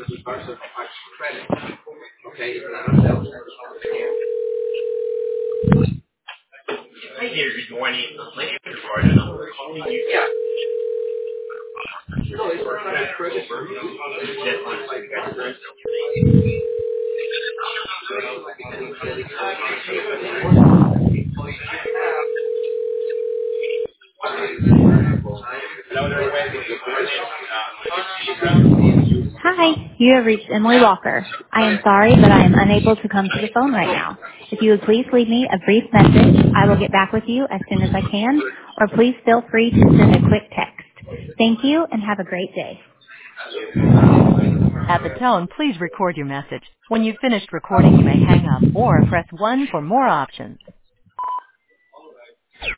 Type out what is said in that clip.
Hi there, good morning. My name is Gordon. I'm calling you. Hi, you have reached Emily Walker. I am sorry, but I am unable to come to the phone right now. If you would please leave me a brief message, I will get back with you as soon as I can, or please feel free to send a quick text. Thank you and have a great day. At the tone, please record your message. When you've finished recording, you may hang up or press 1 for more options.